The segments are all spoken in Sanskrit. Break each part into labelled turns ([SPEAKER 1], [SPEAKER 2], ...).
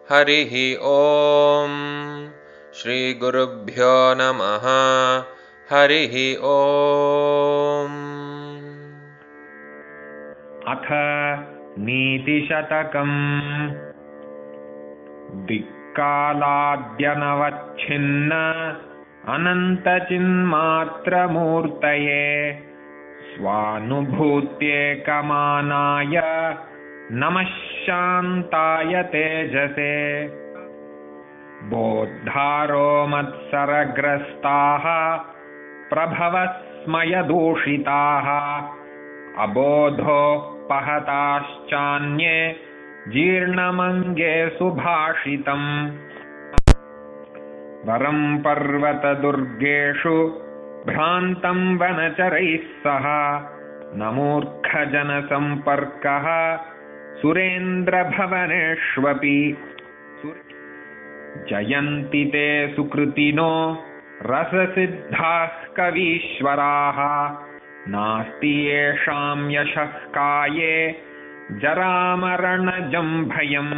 [SPEAKER 1] हरिः ॐ श्रीगुरुभ्यो नमः। हरिः ॐ।
[SPEAKER 2] अथ नीतिशतकम्। दिक्कालाद्यनवच्छिन्न अनन्तचिन्मात्रमूर्तये स्वानुभूत्येकमानाय नमः शान्ताय तेजसे। बोद्धारो मत्सरग्रस्ताः प्रभवस्मयदूषिताः अबोधोपहताश्चान्ये जीर्णमङ्गे सुभाषितम्। वरं पर्वतदुर्गेषु भ्रान्तं वनचरैः सह न मूर्खजनसम्पर्कः सुरेन्द्रभवनेष्वपि। जयन्ति ते सुकृतिनो रससिद्धाः कवीश्वराः नास्ति येषां यशः काये जरामरणजं भयम्।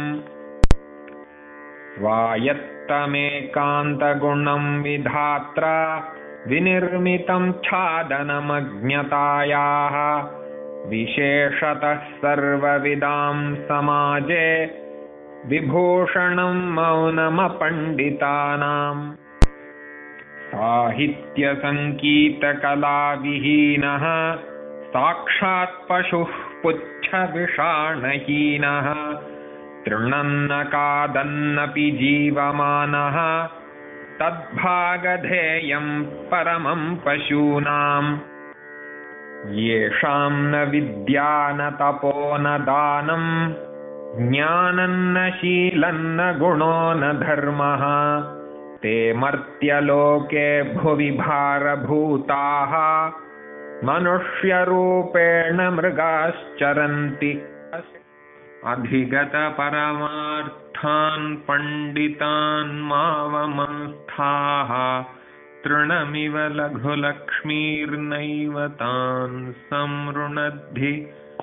[SPEAKER 2] स्वायत्तमेकान्तगुणं विधात्रा विनिर्मितं छादनमज्ञतायाः विशेषतः सर्वविदां समाजे विभूषणं मौनमपण्डितानाम्। साहित्यसङ्गीतकलाविहीनः साक्षात् पशुः पुच्छविषाणहीनः तृणन्न खादन्नपि जीवमानः तद्भागधेयं परमं पशूनाम्। येषां न विद्या न तपो न दानं ज्ञानं न शीलं न गुणो न धर्मः ते मर्त्यलोके भुवि भारभूताः मनुष्यरूपेण मृगाश्चरन्ति। अधिगतपरमार्थान् पण्डितान् मावमंस्थाः तृणमिव लघुलक्ष्मीर्नैव तान् संवृणद्धि।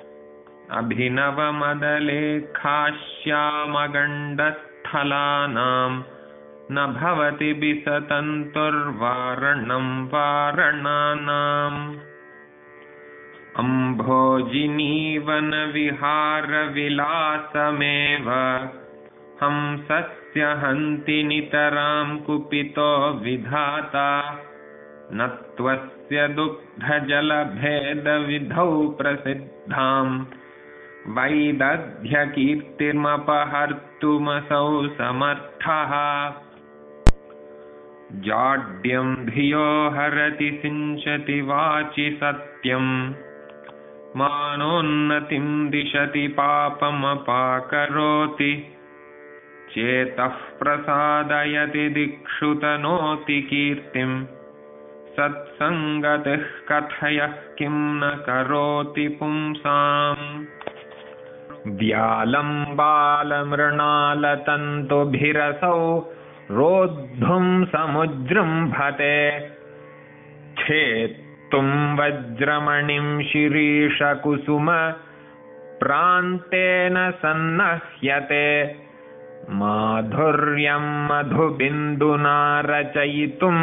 [SPEAKER 2] अभिनवमदलेखाश्यामगण्डस्थलानां न भवति विसतन्तुर्वारणं वारणानाम्। अम्भोजिनीवनविहारविलासमेव हंसस्य हन्ति नितरां कुपितो विधाता न त्वस्य दुग्धजलभेदविधौ प्रसिद्धां वैदध्यकीर्तिमपहर्तुमसौ समर्थः। जाड्यं धियो हरति सिञ्चति वाचि सत्यं मानोन्नतिं दिशति पापमपाकरोति चेतः प्रसादयति दिक्षु तनोति कीर्तिं सत्सङ्गतिः कथयः किं न करोति पुंसाम्। व्यालं बालमृणालतन्तुभिरसौ रोद्धुं समुजृम्भते छेत्तुं वज्रमणिं शिरीषकुसुम प्रान्तेन सन्नह्यते माधुर्यं मधुबिन्दुना रचयितुं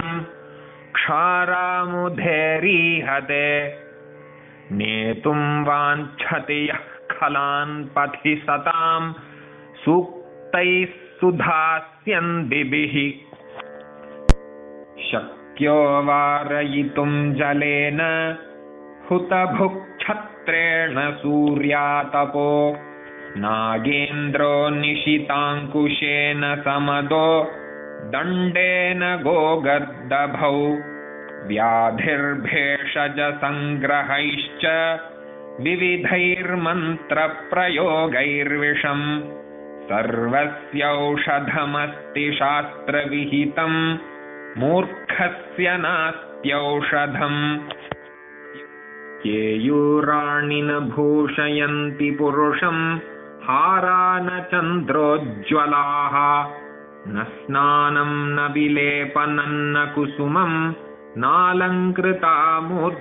[SPEAKER 2] क्षारामुधेरीहते नेतुं वाञ्छति यः खलान् पथि सतां सूक्तैः सुधास्यन्दिभिः। शक्यो वारयितुं जलेन हुतभुक्छत्रेण सूर्यातपो नागेन्द्रो निशिताङ्कुशेन समदो दण्डेन गोगर्दभौ व्याधिर्भेषजसङ्ग्रहैश्च विविधैर्मन्त्रप्रयोगैर्विषम् सर्वस्यौषधमस्ति शास्त्रविहितं मूर्खस्य नास्त्यौषधम्। केयूराणि न भूषयन्ति पुरुषं हारा न चन्द्रोज्ज्वलाः न स्नानं न विलेपनं न कुसुमं नालङ्कृता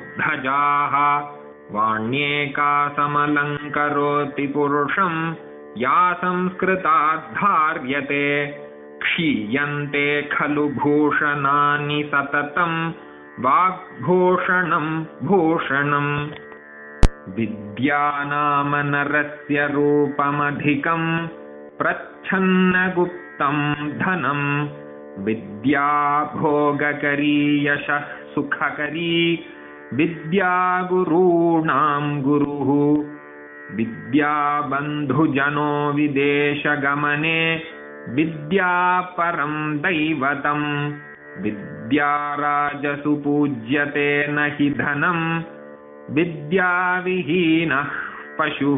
[SPEAKER 2] मूर्धजाः वाण्येका समलङ्करोति पुरुषं या संस्कृता धार्यते क्षीयन्ते खलु भूषणानि सततं वाग्भूषणं भूषणम् विद्या नाम नरस्य रूपमधिकं प्रच्छन्नगुप्तं धनं विद्या भोगकरी यशः सुखकरी विद्या गुरूणां गुरुः विद्या बन्धुजनो विदेशगमने विद्या परं दैवतं विद्या राजसु पूज्यते न हि धनं विद्याविहीनः पशुः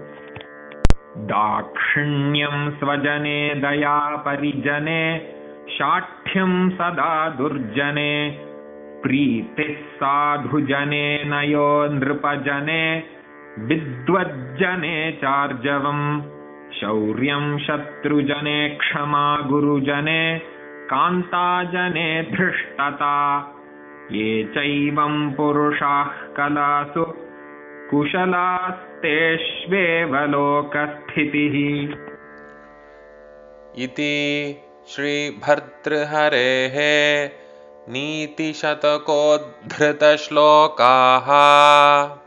[SPEAKER 2] दाक्षिण्यं स्वजने दया परिजने शाठ्यं सदा दुर्जने प्रीतिः साधुजने नयो नृपजने विद्वज्जने चार्जवम् शौर्यं शत्रुजने क्षमा गुरुजने कान्ताजने धृष्टता ये चैवं पुरुषाः कलासु कुशलास्तेष्वेव लोकस्थितिः।
[SPEAKER 1] इति श्रीभर्तृहरेः नीतिशतकोद्धृतश्लोकाः।